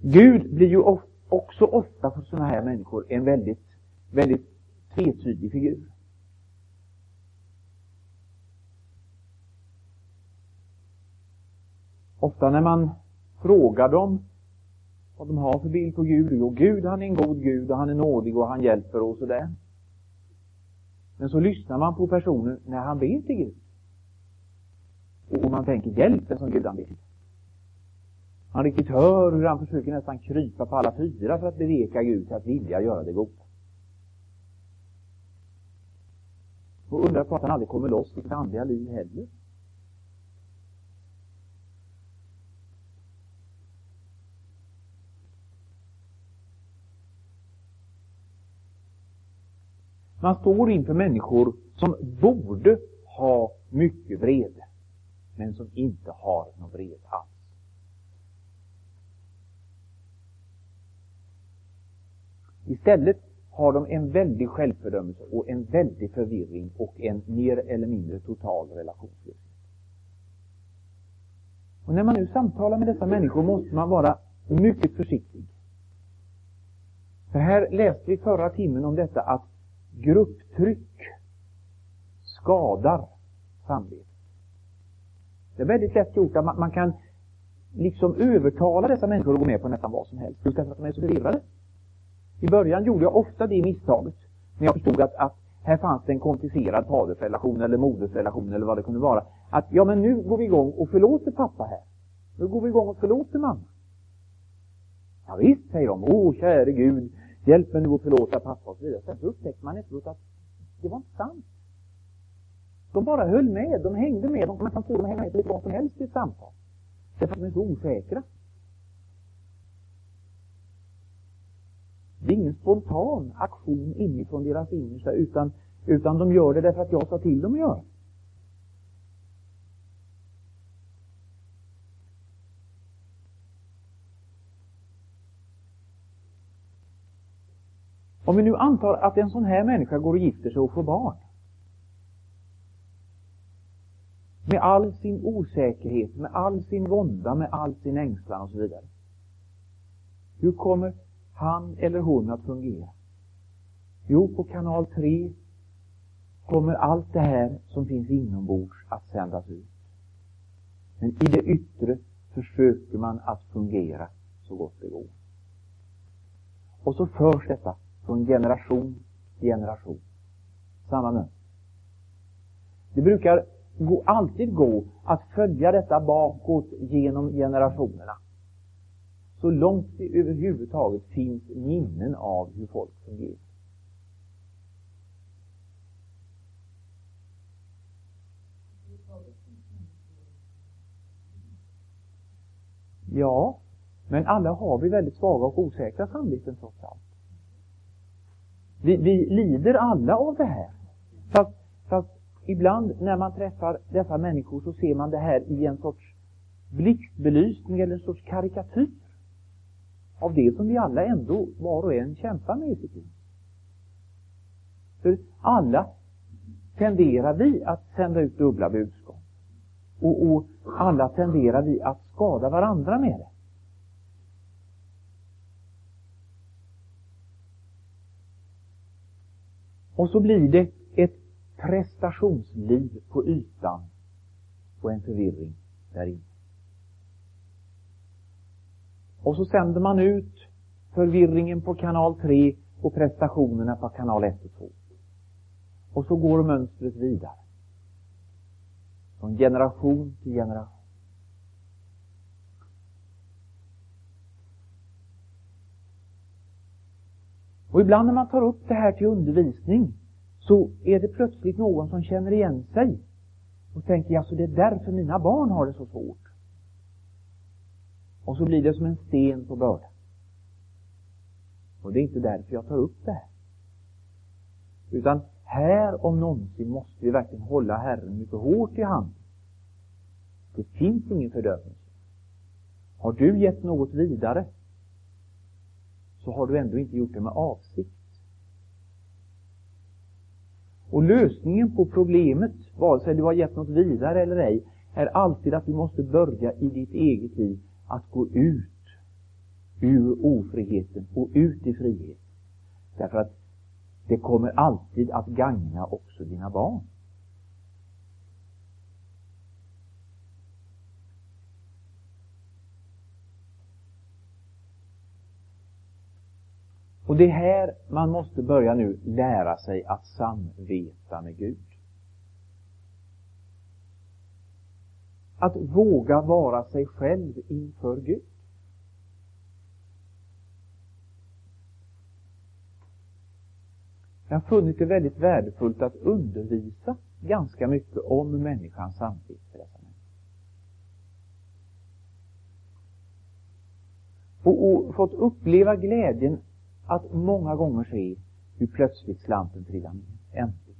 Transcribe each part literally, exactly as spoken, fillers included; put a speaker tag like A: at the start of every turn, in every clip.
A: Gud blir ju of, också ofta för sådana här människor en väldigt, väldigt tvetydig figur. Ofta när man frågar dem vad de har för bild på Gud, jo, Gud han är en god Gud och han är nådig och han hjälper och sådär. Men så lyssnar man på personen när han ber till Gud. Och man tänker, hjälpen som Gud han vill. Han riktigt hör hur han försöker nästan krypa på alla fyra för att beveka Gud till att vilja göra det goda. Och undrar på att han aldrig kommer loss i sitt andliga liv heller. Man står inför människor som borde ha mycket vrede, men som inte har någon vrede alls. Istället har de en väldig självfördömelse och en väldig förvirring och en mer eller mindre total relationslöshet. Och när man nu samtalar med dessa människor måste man vara mycket försiktig. För här läste vi förra timmen om detta att grupptryck skadar samvetet. Det är väldigt lätt gjort att man, man kan liksom övertala dessa människor att gå med på nästan vad som helst, just därför att de är så förvirrade. I början gjorde jag ofta det misstaget när jag förstod att, att här fanns det en komplicerad fadersrelation eller modersrelation eller vad det kunde vara. Att ja, men nu går vi igång och förlåter pappa här. Nu går vi igång och förlåter mamma. Ja visst, säger de. Åh, käre Gud, hjälp mig nu att förlåta pappa och så vidare. Sen så upptäckte man efteråt att det var inte sant. De bara höll med, de hängde med. Man kan få dem att hänga med på lite vad som helst i ett samtal. Därför att de är så osäkra. Det är ingen spontan aktion inifrån deras innersta, utan, utan de gör det därför att jag sa till dem att göra. Om vi nu antar att en sån här människa går och gifter sig och får barn, med all sin osäkerhet, med all sin vånda, med all sin ängslan och så vidare. Hur kommer han eller hon att fungera? Jo, på kanal tre kommer allt det här som finns inombords att sändas ut. Men i det yttre försöker man att fungera så gott det går. Och så förs detta från generation till generation. Samma mönster. Det brukar gå, alltid gå att följa detta bakåt genom generationerna. Så långt det överhuvudtaget finns minnen av hur folk fungerar. Ja, men alla har vi väldigt svaga och osäkra samveten trots allt. Vi, vi lider alla av det här. Fast, fast ibland när man träffar dessa människor så ser man det här i en sorts blixtbelysning eller en sorts karikatyr av det som vi alla ändå var och en kämpar med i sitt liv. För alla tenderar vi att sända ut dubbla budskap. Och, och alla tenderar vi att skada varandra med det. Och så blir det ett prestationsliv på ytan och en förvirring där inne. Och så sänder man ut förvirringen på kanal tre och prestationerna på kanal ett och två. Och så går mönstret vidare. Från generation till generation. Och ibland när man tar upp det här till undervisning så är det plötsligt någon som känner igen sig och tänker, alltså det är därför mina barn har det så svårt. Och så blir det som en sten på bördan. Och det är inte därför jag tar upp det här. Utan här om någonsin måste vi verkligen hålla Herren mycket hårt i hand. Det finns ingen fördömelse. Har du gett något vidare så har du ändå inte gjort det med avsikt. Och lösningen på problemet, vare sig du har gett något vidare eller ej, är alltid att du måste börja i ditt eget liv att gå ut ur ofriheten och ut i frihet. Därför att det kommer alltid att gagna också dina barn. Och det är här man måste börja nu lära sig att samveta med Gud. Att våga vara sig själv inför Gud. Jag har funnit det väldigt värdefullt att undervisa ganska mycket om människans samvete för dessa människor. Och, och fått uppleva glädjen att många gånger se hur plötsligt slanten trillar ner. Äntligen.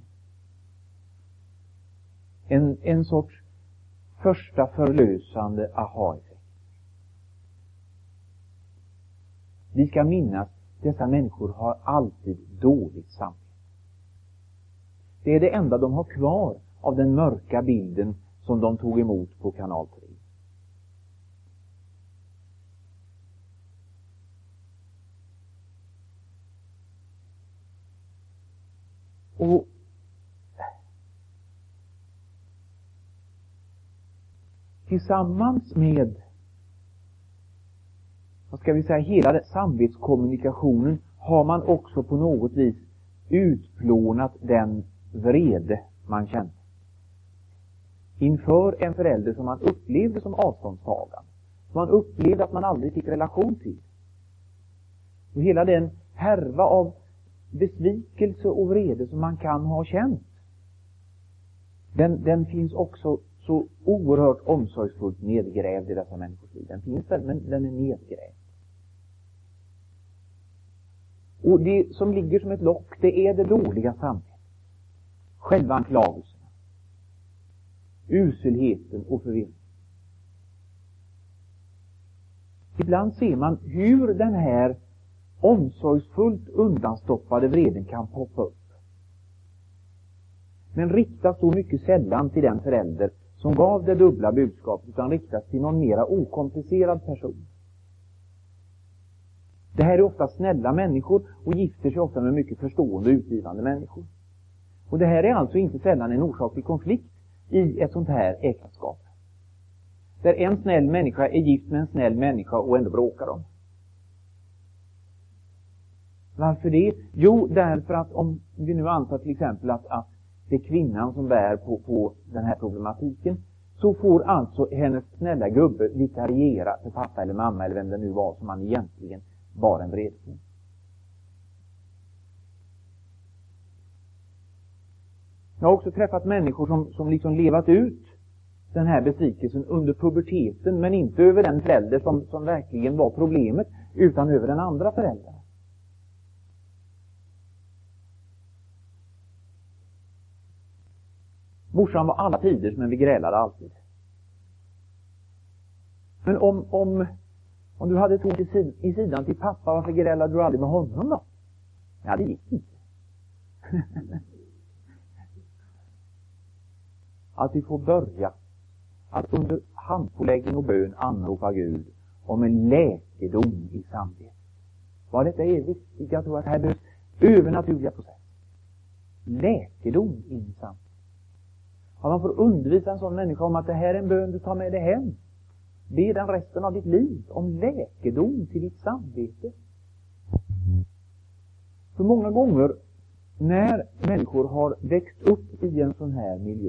A: En, en sorts första förlösande aha-effekt. Vi ska minnas, dessa människor har alltid dåligt samvete. Det är det enda de har kvar av den mörka bilden som de tog emot på kanal tre. Och tillsammans med, vad ska vi säga, hela samvetskommunikationen har man också på något vis utplånat den vrede man kände inför en förälder som man upplevde som avståndstagande, som man upplevde att man aldrig fick relation till. Och hela den härva av besvikelse och vrede som man kan ha känt, den, den finns också så oerhört omsorgsfullt nedgrävd i dessa människors liv. Den finns där, men den är nedgrävd. Och det som ligger som ett lock, det är det dåliga samvetet. Självanklagelserna, uselheten och förvirringen. Ibland ser man hur den här omsorgsfullt undanstoppade vreden kan poppa upp. Men riktas så mycket sällan till den förälder som gav det dubbla budskapet, utan riktas till någon mera okomplicerad person. Det här är ofta snälla människor och gifter sig ofta med mycket förstående och utgivande människor. Och det här är alltså inte sällan en orsak till konflikt i ett sånt här äktenskap. Där en snäll människa är gift med en snäll människa och ändå bråkar de. Varför det? Jo, därför att om vi nu antar till exempel att, att det är kvinnan som bär på, på den här problematiken, så får alltså hennes snälla gubbe vikariera för pappa eller mamma eller vem det nu var som man egentligen bar en vrede på. Jag har också träffat människor som, som liksom levat ut den här besvikelsen under puberteten, men inte över den förälder som, som verkligen var problemet, utan över den andra föräldern. Morsan var alla tiders, men vi grälade alltid. Men om, om, om du hade tagit i sidan till pappa, varför grälade du aldrig med honom då? Ja, det gick inte. Att vi får börja att under handpåläggning och bön anropa Gud om en läkedom i samvetet. Vad detta är viktigt, jag tror att här behövs övernaturliga processer. Läkedom in i samvetet. Ja, man får undervisa en sån människa om att det här är en bön du tar med dig hem. Be den resten av ditt liv om läkedom till ditt samvete. För många gånger när människor har växt upp i en sån här miljö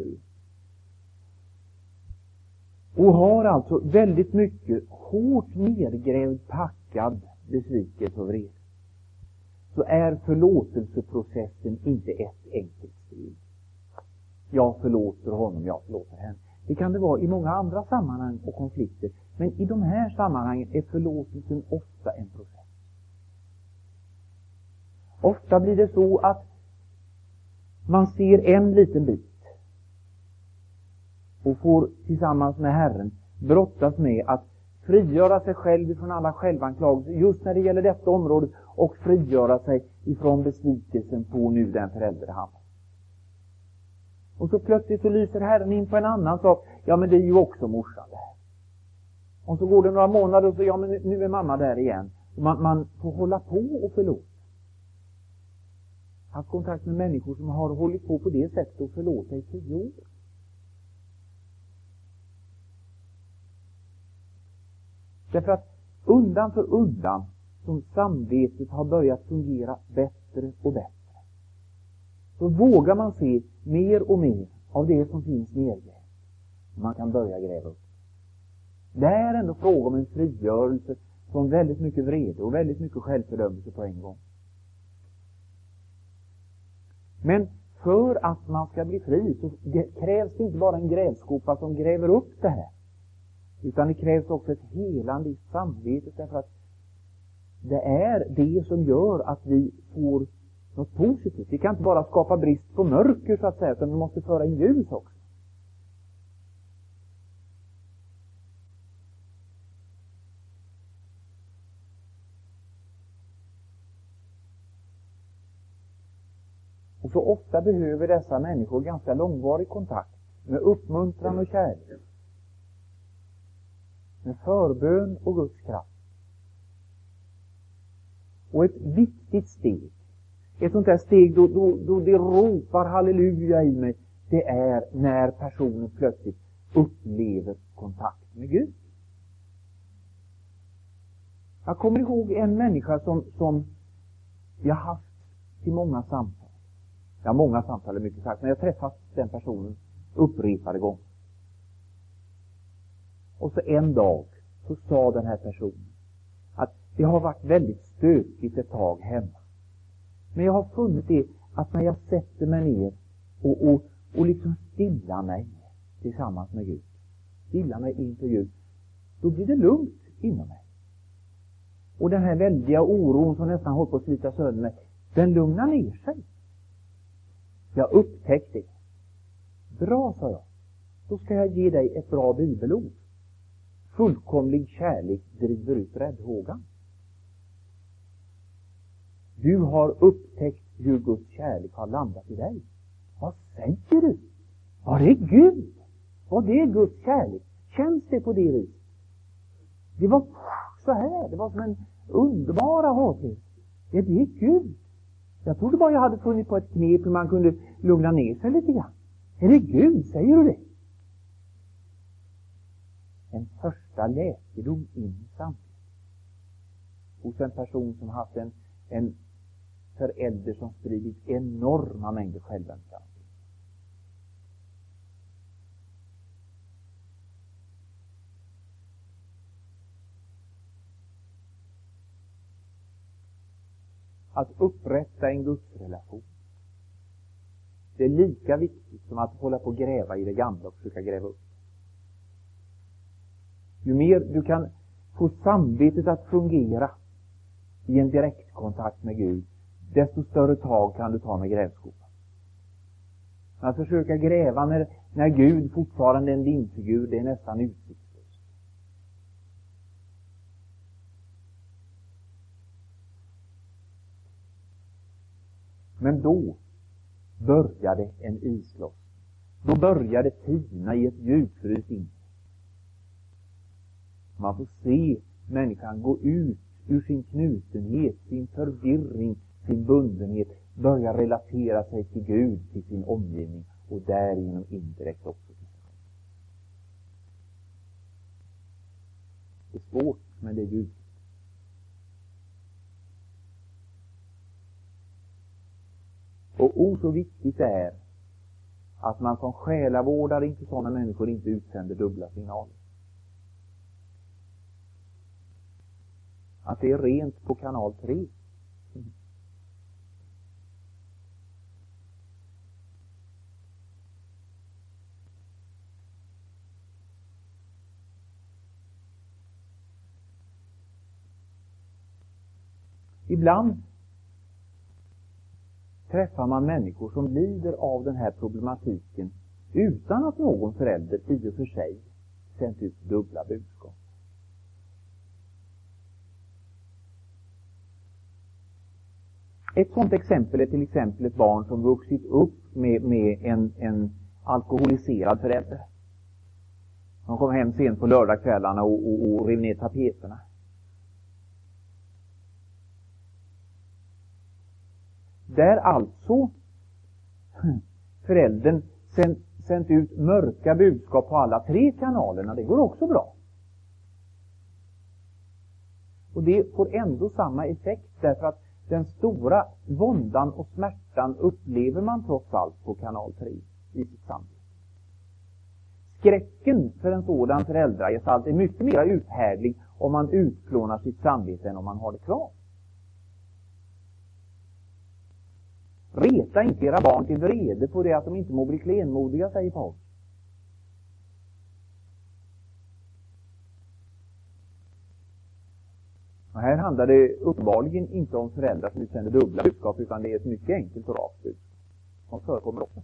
A: och har alltså väldigt mycket hårt nedgrävd, packad besvikelse och vrede, så är förlåtelseprocessen inte ett enkelt steg. Jag förlåter honom, jag förlåter henne. Det kan det vara i många andra sammanhang och konflikter, men i de här sammanhangen är förlåtelsen ofta en process. Ofta blir det så att man ser en liten bit och får tillsammans med Herren brottas med att frigöra sig själv från alla självanklagelser just när det gäller detta område och frigöra sig ifrån besvikelsen på nu den förälder han. Och så plötsligt så lyser Herren in på en annan sak. Ja, men det är ju också morsan det här. Och så går det några månader och så, ja men nu är mamma där igen. Man, man får hålla på och förlåta. Jag har haft kontakt med människor som har hållit på på det sättet och förlåta i tio år. Därför att undan för undan som samvetet har börjat fungera bättre och bättre, så vågar man se mer och mer av det som finns nedgrävt. Man kan börja gräva upp. Det är ändå fråga om en frigörelse från väldigt mycket vrede och väldigt mycket självfördömelse på en gång. Men för att man ska bli fri så krävs det inte bara en grävskopa som gräver upp det här, utan det krävs också ett helande i samvetet, därför att det är det som gör att vi får något positivt. Vi kan inte bara skapa brist på mörker så att säga, utan vi måste föra in ljus också. Och så ofta behöver dessa människor ganska långvarig kontakt med uppmuntran och kärlek, med förbön och Guds kraft. Och ett viktigt steg, ett sånt där steg då, då, då det ropar halleluja i mig, det är när personen plötsligt upplever kontakt med Gud. Jag kommer ihåg en människa som, som jag haft i många samtal. Ja, många samtal är mycket sagt, men jag träffat den personen upprepade gånger. Och så en dag så sa den här personen att det har varit väldigt stökigt ett tag hemma. Men jag har funnit det att när jag sätter mig ner och, och, och liksom stillar mig tillsammans med Gud, stillar mig inför Gud, då blir det lugnt inom mig. Och den här väldiga oron som nästan håller på att slita sönder mig, den lugnar ner sig. Jag upptäckte det. Bra, sa jag. Då ska jag ge dig ett bra bibelord. Fullkomlig kärlek driver ut räddhågan. Du har upptäckt hur Guds kärlek har landat i dig. Vad säger du? Var det Gud? Var det Guds kärlek? Känns det på det viset? Det var så här. Det var som en underbara hatighet. Är det Gud? Jag trodde bara jag hade funnit på ett knep hur man kunde lugna ner sig lite grann. Är det Gud? Säger du det? En första läkedom in i samhället. Hos en person som haft en, en förälder som spridit enorma mängder självömkan. Att upprätta en gudsrelation, det är lika viktigt som att hålla på att gräva i det gamla och försöka gräva upp. Ju mer du kan få samvetet att fungera i en direktkontakt med Gud, desto större tag kan du ta med grävskopan. Att försöka gräva när, när Gud fortfarande är en dimfigur, det är nästan utsiktslöst. Men då började en islossning. Då började tina i ett djupfrys in. Man får se människan gå ut ur sin knutenhet, sin förvirring, sin bundenhet, börja relatera sig till Gud, till sin omgivning och därigenom indirekt också till sig. Det är svårt, men det är djupt. Och o så viktigt är att man som själavårdare inför sådana människor inte utsänder dubbla signaler. Att det är rent på kanal tre. Mm. Ibland träffar man människor som lider av den här problematiken utan att någon förälder i och för sig sänt ut dubbla budskap. Ett sådant exempel är till exempel ett barn som vuxit upp med, med en, en alkoholiserad förälder. De kom hem sent på lördagskvällarna och, och, och rev ner tapeterna. där alltså föräldern sänt, sänt ut mörka budskap på alla tre kanalerna, det går också bra. Och det får ändå samma effekt, därför att den stora våndan och smärtan upplever man trots allt på kanal tre i sitt samhälle. Skräcken för en sådan föräldragestalt är mycket mer uthärdlig om man utplånar sitt samvete än om man har det kvar. Reta inte era barn till vrede på det att de inte må bli klenmodiga, säger Paulus. Och här handlar det uppenbarligen inte om föräldrar som utsänder dubbla budskap, utan det är ett mycket enkelt och rakt budskap som förekommer också.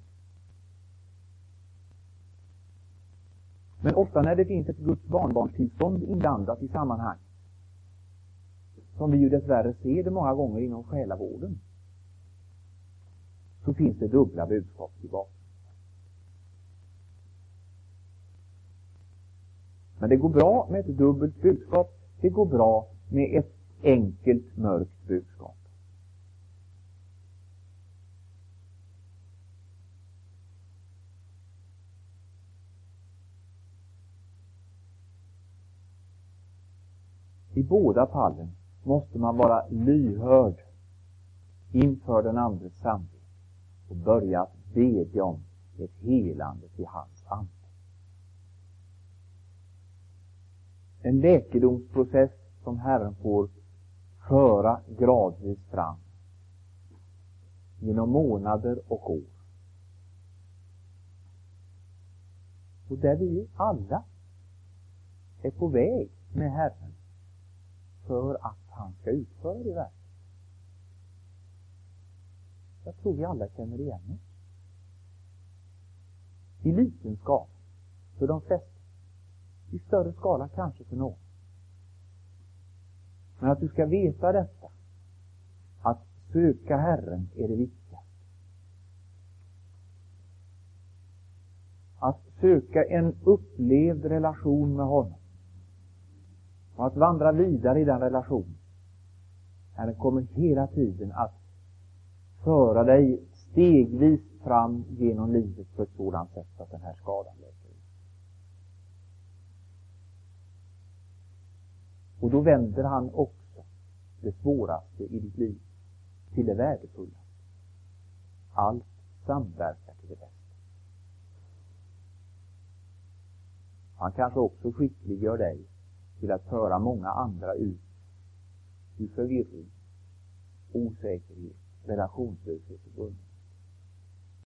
A: Men ofta när det finns ett Guds barnbarnstillstånd inblandat i sammanhang, som vi ju dessvärre ser det många gånger inom själavården, så finns det dubbla budskap tillbaka. Men det går bra med ett dubbelt budskap, det går bra med ett enkelt mörkt budskap. I båda fallen måste man vara lyhörd inför den andres samvete och börja att bedja om ett helande till hans ande. En läkedomsprocess som Herren får föra gradvis fram genom månader och år. Och där vi alla är på väg med Herren för att han ska utföra det verket. Jag tror vi alla känner igen det. I liten skala för de flesta. I större skala kanske för någon. Men att du ska veta detta, att söka Herren är det viktiga. Att söka en upplevd relation med honom. Och att vandra vidare i den relationen. Herren kommer hela tiden att föra dig stegvis fram genom livet på ett sådant sätt att den här skadan läker ut. Och då vänder han också det svåraste i ditt liv till det värdefulla. Allt samverkar till det bästa. Han kanske också skickliggör dig till att föra många andra ut ur förvirring, osäkerhet, relationslöshet och bunden.